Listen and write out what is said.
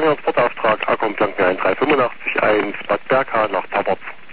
Transportauftrag Akkon Blanken 1385 1 Bad Berka nach Tappert.